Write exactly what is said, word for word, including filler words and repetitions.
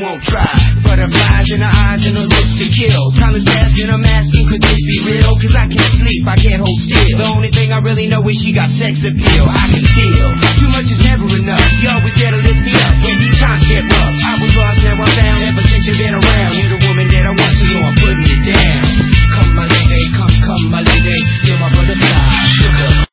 won't try. Butterflies in her eyes and her looks to kill. Time is passing, I'm asking, could this be real? Cause I can't sleep, I can't hold still. The only thing I really know is she got sex appeal. I can feel